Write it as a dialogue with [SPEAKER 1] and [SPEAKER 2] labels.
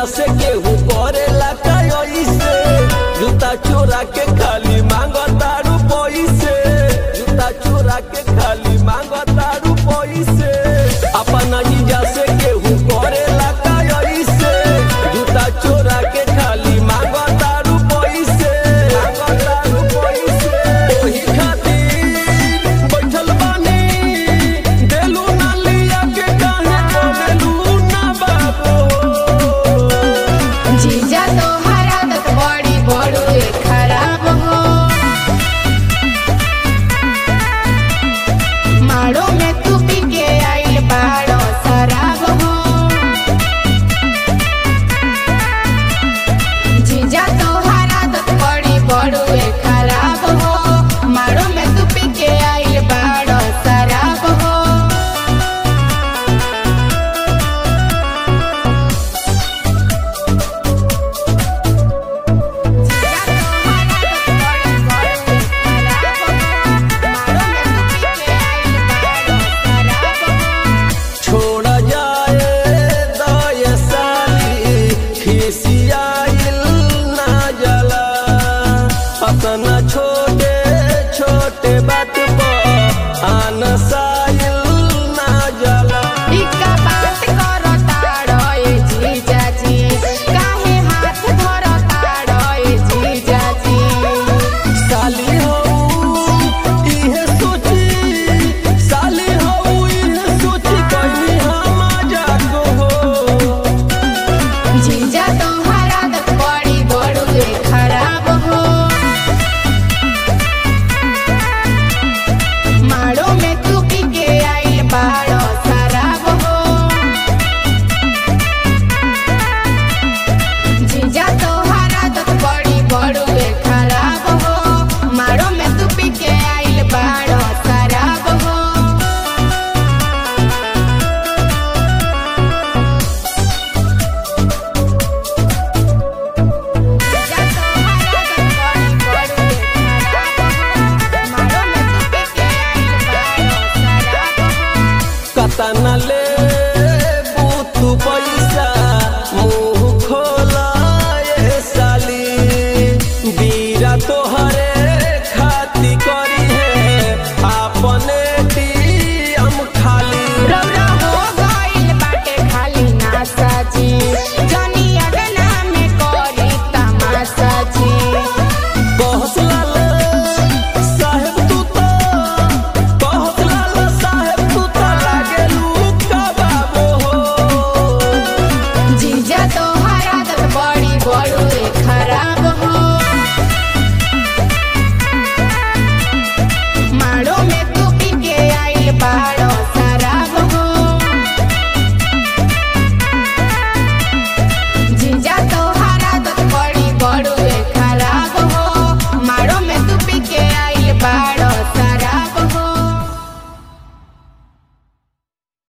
[SPEAKER 1] जीजा से केहू करेला काई से जूता चोरा के खाली मांगो तारू पैसे जूता चोरा के खाली मांगो तारू पैसे अपना जीजा से केहू करेला काई से जूता चोरा के खाली मांगो तारू पैसे ओही खातिर बैठल बानी देलू ना लिया के काहे देलू ना बाबू
[SPEAKER 2] जीजा तोहर आदत बड़ी बड़ुए खराब हो मारो में तू पी के आइल बाड़ो शराब हो जीजा तोहर आदत बड़ी बड़ुए खराब हो मारो में तू पी के आइल बाड़ो शराब हो
[SPEAKER 1] छोड़ जाए दय साली खिसियाइल ना जला अपना छोटे छोटे बात पर आनसाइल ना जला
[SPEAKER 2] इका बात करो ताड़ो ए जीजाजी काहे हाथ धरो ताड़ो ए जीजाजी
[SPEAKER 1] साली हो इहे सोची साली हो इहे सोची कहीं हम जागो हो
[SPEAKER 2] जीजा तोहर आदत बड़ी बड़ुए खराब हो मारो में तू पी के आइल बाड़ो शराब हो जीजा तोहर आदत बड़ी बड़ुए खराब हो मारो में तू पी के आइल बाड़ो शराब हो
[SPEAKER 1] कतना ले